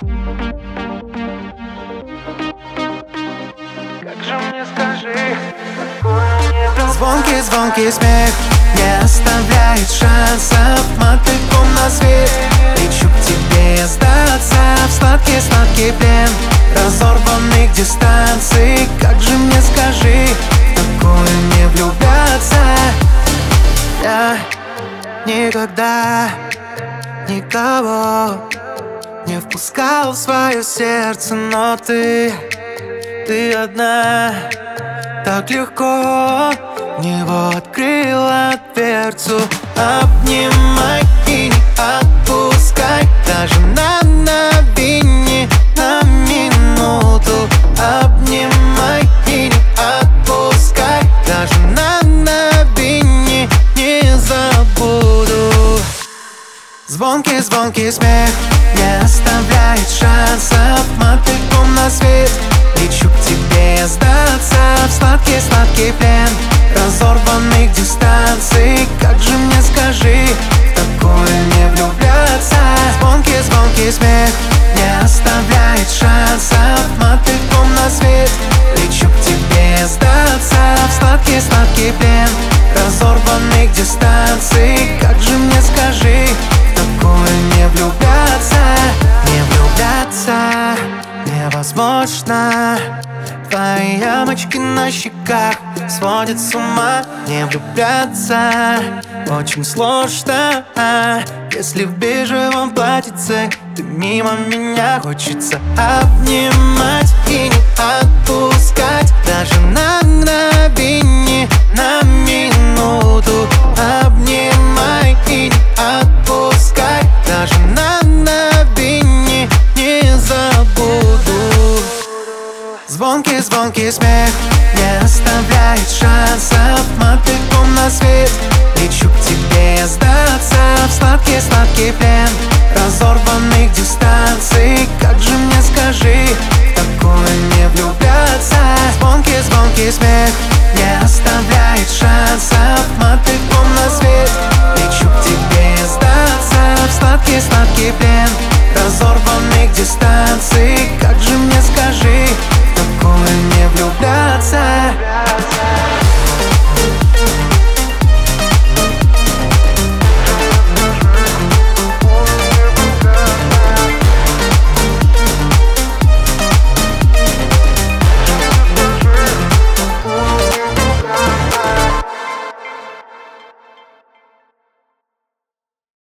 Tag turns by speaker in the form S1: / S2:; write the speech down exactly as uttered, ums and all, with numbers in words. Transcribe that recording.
S1: Как же мне, скажи, такое не влюбляться?
S2: Звонкий, звонкий смех не оставляет шансов. Мотыльком на свет лечу к тебе сдаться в сладкий, сладкий плен разорванных дистанций. Как же мне, скажи, в такое не влюбляться? Я никогда никого не впускал в свое сердце, но ты, ты одна. Так легко в него открыла дверцу. Обнимай и не отпускай, даже на мгновение, на минуту. Обнимай и не отпускай, даже на мгновение, не забуду. Звонкий, звонкий смех не оставляет шансов. Мотыльком на свет лечу к тебе сдаться в сладкий, сладкий плен разорванных дистанций. Как же мне, скажи, в такое не влюбляться? Звонкий, звонкий смех не оставляет шансов. Мотыльком на свет лечу к тебе сдаться в сладкий, сладкий плен разорванных дистанций. Как же мне, скажи, в такое не влюбляться? Не влюбляться невозможно. Твои ямочки на щеках сводят с ума. Не влюбляться очень сложно. Если в бежевом платьице ты мимо меня, хочется обнимать и не отпускать, даже на мгновение, на минуту. Обнимай и не отпускай, даже на мгновение, не забуду. Звонкий, звонкий смех не оставляет шансов. Мотыльком на свет лечу к тебе сдаться в сладкий, сладкий плен разорванных дистанций. Как же мне, скажи, в такое не влюбляться? Звонкий, звонкий смех не оставляет шансов. Мотыльком на свет лечу к тебе сдаться в сладкий, сладкий плен разорванных дистанций.